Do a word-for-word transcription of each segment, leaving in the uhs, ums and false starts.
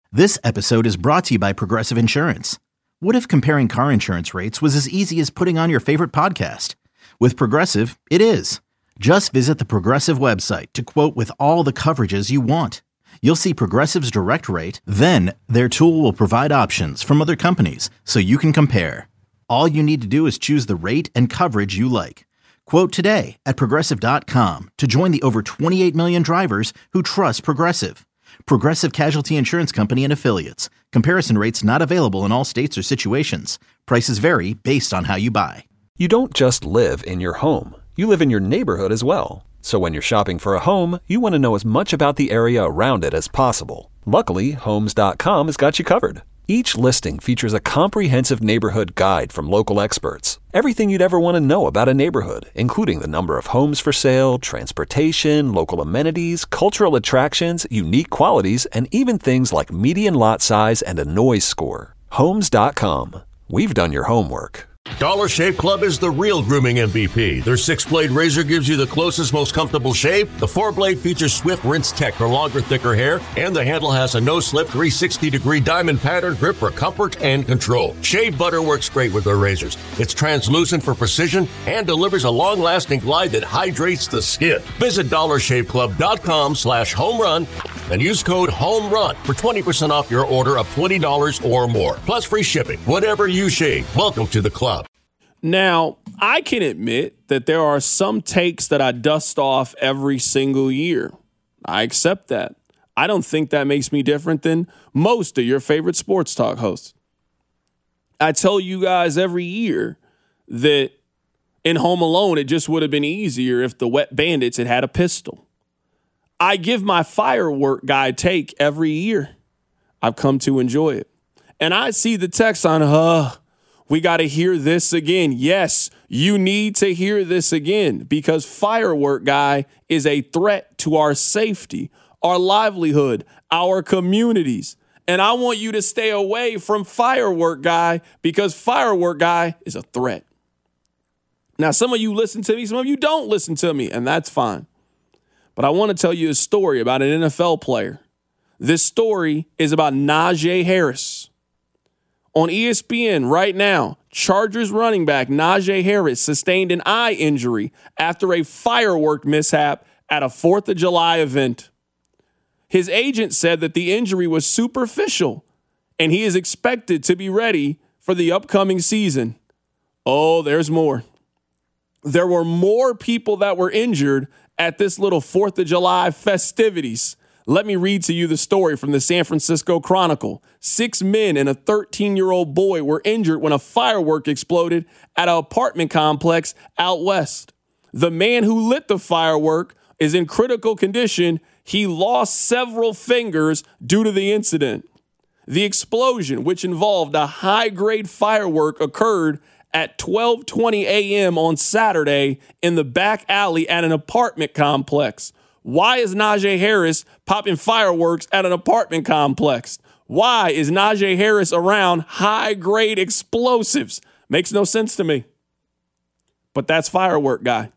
This episode is brought to you by Progressive Insurance. What if comparing car insurance rates was as easy as putting on your favorite podcast? With Progressive, it is. Just visit the Progressive website to quote with all the coverages you want. You'll see Progressive's direct rate, then their tool will provide options from other companies so you can compare. All you need to do is choose the rate and coverage you like. Quote today at progressive dot com to join the over twenty-eight million drivers who trust Progressive. Progressive Casualty Insurance Company and Affiliates. Comparison rates not available in all states or situations. Prices vary based on how you buy. You don't just live in your home. You live in your neighborhood as well. So when you're shopping for a home, you want to know as much about the area around it as possible. Luckily, Homes dot com has got you covered. Each listing features a comprehensive neighborhood guide from local experts. Everything you'd ever want to know about a neighborhood, including the number of homes for sale, transportation, local amenities, cultural attractions, unique qualities, and even things like median lot size and a noise score. Homes dot com. We've done your homework. Dollar Shave Club is the real grooming M V P. Their six-blade razor gives you the closest, most comfortable shave. The four-blade features swift rinse tech for longer, thicker hair. And the handle has a no-slip three hundred sixty degree diamond pattern grip for comfort and control. Shave butter works great with their razors. It's translucent for precision and delivers a long-lasting glide that hydrates the skin. Visit dollar shave club dot com slash home run and use code HOMERUN for twenty percent off your order of twenty dollars or more. Plus free shipping. Whatever you shave, welcome to the club. Now, I can admit that there are some takes that I dust off every single year. I accept that. I don't think that makes me different than most of your favorite sports talk hosts. I tell you guys every year that in Home Alone, it just would have been easier if the Wet Bandits had had a pistol. I give my firework guy take every year. I've come to enjoy it. And I see the text on, uh, we got to hear this again. Yes, you need to hear this again because Firework Guy is a threat to our safety, our livelihood, our communities. And I want you to stay away from Firework Guy because Firework Guy is a threat. Now, some of you listen to me, some of you don't listen to me, and that's fine. But I want to tell you a story about an N F L player. This story is about Najee Harris. On E S P N right now, Chargers running back Najee Harris sustained an eye injury after a firework mishap at a fourth of July event. His agent said that the injury was superficial and he is expected to be ready for the upcoming season. Oh, there's more. There were more people that were injured at this little fourth of July festivities. Let me read to you the story from the San Francisco Chronicle. Six men and a thirteen-year-old boy were injured when a firework exploded at an apartment complex out west. The man who lit the firework is in critical condition. He lost several fingers due to the incident. The explosion, which involved a high-grade firework, occurred at twelve twenty a.m. on Saturday in the back alley at an apartment complex. Why is Najee Harris popping fireworks at an apartment complex? Why is Najee Harris around high-grade explosives? Makes no sense to me. But that's Firework Guy.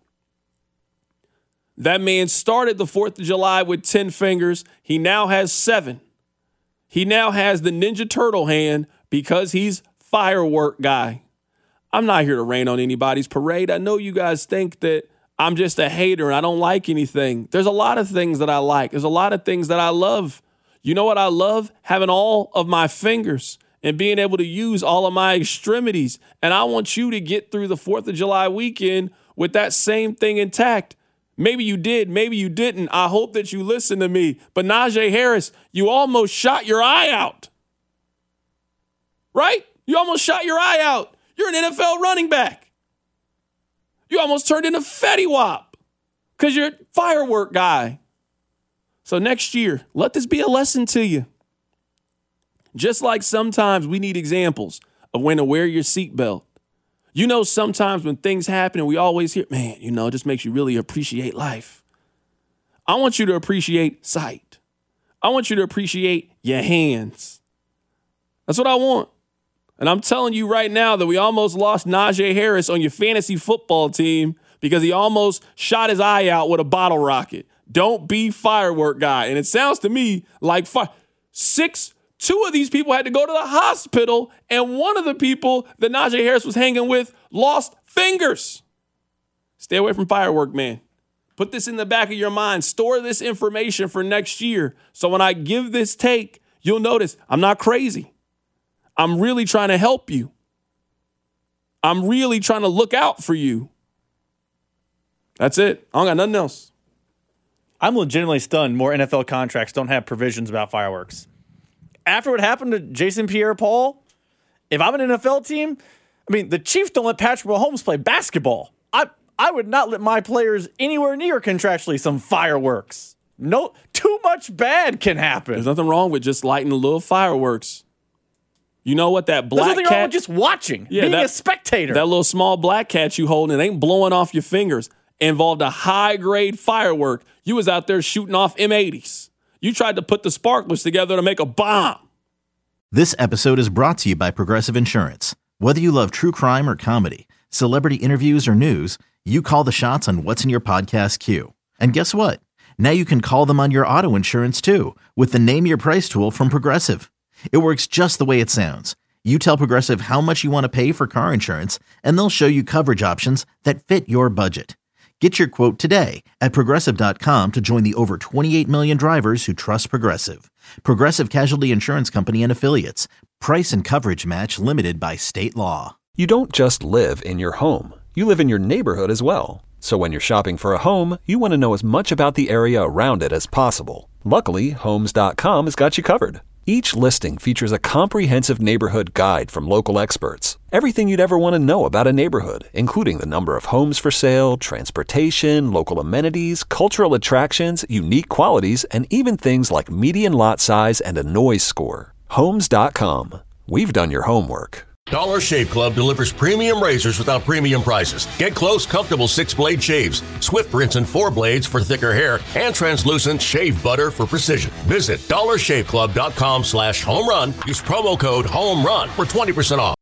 That man started the fourth of July with ten fingers. He now has seven. He now has the Ninja Turtle hand because he's Firework Guy. I'm not here to rain on anybody's parade. I know you guys think that I'm just a hater and I don't like anything. There's a lot of things that I like. There's a lot of things that I love. You know what I love? Having all of my fingers and being able to use all of my extremities. And I want you to get through the fourth of July weekend with that same thing intact. Maybe you did, maybe you didn't. I hope that you listened to me. But Najee Harris, you almost shot your eye out. Right? You almost shot your eye out. You're an N F L running back. You almost turned into Fetty Wap because you're a Firework Guy. So next year, let this be a lesson to you. Just like sometimes we need examples of when to wear your seatbelt. You know, sometimes when things happen and we always hear, man, you know, it just makes you really appreciate life. I want you to appreciate sight. I want you to appreciate your hands. That's what I want. And I'm telling you right now that we almost lost Najee Harris on your fantasy football team because he almost shot his eye out with a bottle rocket. Don't be Firework Guy. And it sounds to me like fi- six Two of these people had to go to the hospital, and one of the people that Najee Harris was hanging with lost fingers. Stay away from firework, man. Put this in the back of your mind. Store this information for next year. So when I give this take, you'll notice I'm not crazy. I'm really trying to help you. I'm really trying to look out for you. That's it. I don't got nothing else. I'm legitimately stunned more N F L contracts don't have provisions about fireworks. After what happened to Jason Pierre-Paul, if I'm an N F L team, I mean, the Chiefs don't let Patrick Mahomes play basketball. I I would not let my players anywhere near contractually some fireworks. No, too much bad can happen. There's nothing wrong with just lighting a little fireworks. You know what that black There's nothing cat, wrong with just watching, yeah, being that, a spectator. That little small black cat you holding, it ain't blowing off your fingers. Involved a high-grade firework. You was out there shooting off M eighties. You tried to put the sparklers together to make a bomb. This episode is brought to you by Progressive Insurance. Whether you love true crime or comedy, celebrity interviews or news, you call the shots on what's in your podcast queue. And guess what? Now you can call them on your auto insurance too with the Name Your Price tool from Progressive. It works just the way it sounds. You tell Progressive how much you want to pay for car insurance, and they'll show you coverage options that fit your budget. Get your quote today at Progressive dot com to join the over twenty-eight million drivers who trust Progressive. Progressive Casualty Insurance Company and Affiliates. Price and coverage match limited by state law. You don't just live in your home. You live in your neighborhood as well. So when you're shopping for a home, you want to know as much about the area around it as possible. Luckily, Homes dot com has got you covered. Each listing features a comprehensive neighborhood guide from local experts. Everything you'd ever want to know about a neighborhood, including the number of homes for sale, transportation, local amenities, cultural attractions, unique qualities, and even things like median lot size and a noise score. Homes dot com. We've done your homework. Dollar Shave Club delivers premium razors without premium prices. Get close, comfortable six-blade shaves, Swift rinse and four blades for thicker hair, and translucent shave butter for precision. Visit dollar shave club dot com slash home run. Use promo code HOME RUN for twenty percent off.